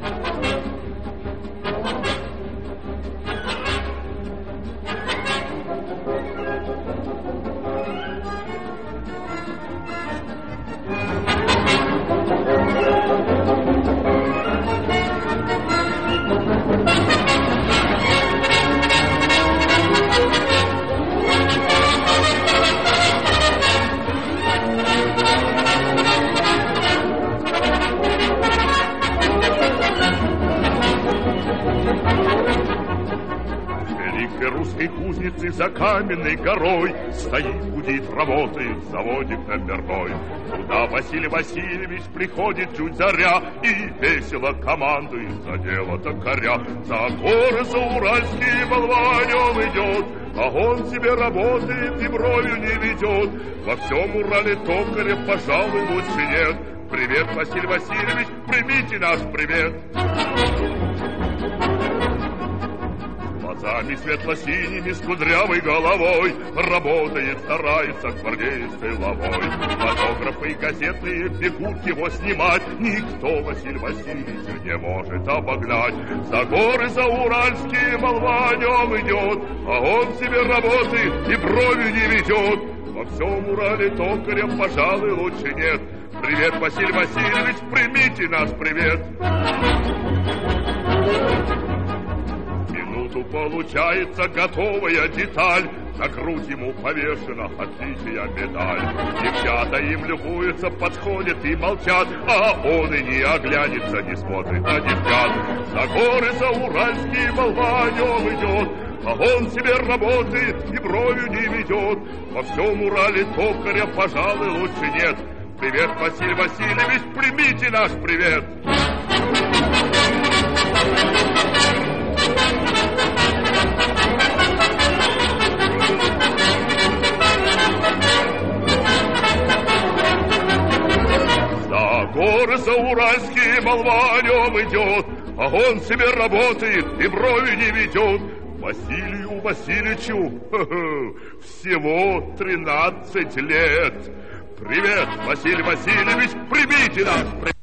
Русской кузницы за каменной горой стоит, гудит, работает заводик номерной. Туда Василий Васильевич приходит чуть заря и весело командует за дело токаря. За горы, за уральские болванем идет, а он себе работает и бровью не ведет. Во всем Урале токаря, пожалуй, лучше нет. Привет, Василий Васильевич, примите наш привет. Глазами светло-синими, с кудрявой головой работает, старается гвардеец тыловой. Фотографы и газетные бегут его снимать. Никто Василия Васильевича не может обогнать. За горы, за уральские молва о нем идет, а он себе работает и бровью не ведет. Во всем Урале токаря, пожалуй, лучше нет. Привет, Василий Васильевич, примите наш привет. Получается готовая деталь, на грудь ему повешена отличия медаль. Девчата им любуются, подходят и молчат, а он и не оглянется, не смотрит на девчат. За горы, за уральские молва о нем идет, а он себе работает и бровью не ведет. Во всем Урале токаря, пожалуй, лучше нет. Привет, Василий Васильевич, примите наш привет. Горы, за уральские молва о нем идет, а он себе работает и брови не ведет. Василию Васильевичу всего 13 лет. Привет, Василий Васильевич, примите нас.